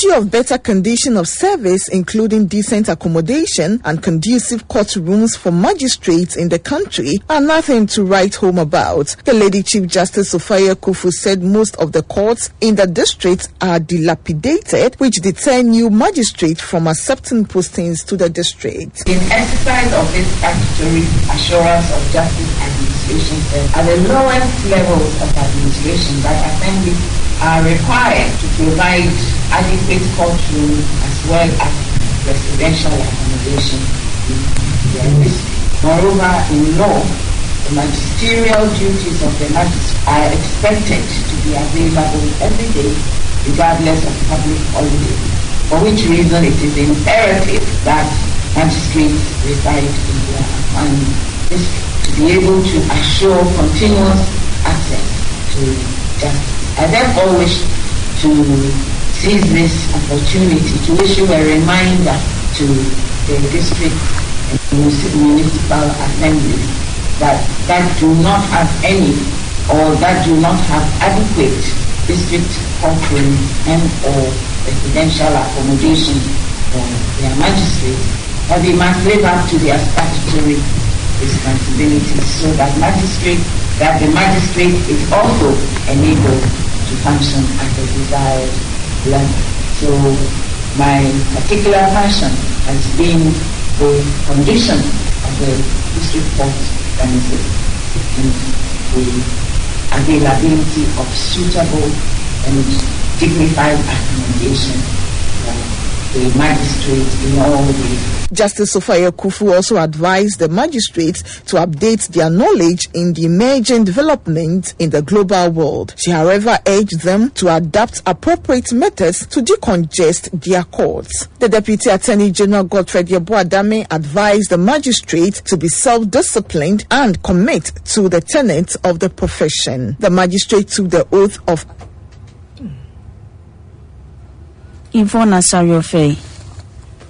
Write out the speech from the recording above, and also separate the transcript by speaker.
Speaker 1: issue of better condition of service, including decent accommodation and conducive courtrooms for magistrates in the country, are nothing to write home about. The Lady Chief Justice Sophia Kufu said most of the courts in the district are dilapidated, which deter new magistrates from accepting postings to the district.
Speaker 2: In exercise of this statutory assurance of justice administration, at the lowest levels of administration, that assemblies are required to provide adequate courtroom as well as residential accommodation in their district. Moreover, in law, the magisterial duties of the magistrate are expected to be available every day, regardless of public holiday, for which reason it is imperative that magistrates reside in their assigned district to be able to assure continuous access to justice. I therefore wish to seize this opportunity to issue a reminder to the district and municipal assemblies that do not have any or that do not have adequate district courtroom and or residential accommodation for their magistrates, that they must live up to their statutory responsibilities so that the magistrate is also enabled to function at the desired level. So my particular passion has been the condition of the district court premises and the availability of suitable and dignified accommodation for the magistrate in all ways.
Speaker 1: Justice Sophia Kufu also advised the magistrates to update their knowledge in the emerging development in the global world. She, however, urged them to adapt appropriate methods to decongest their courts. The Deputy Attorney General Godfred Yeboah-Dame advised the magistrates to be self-disciplined and commit to the tenets of the profession. The magistrate took the oath of
Speaker 3: Yvonne Asariofe.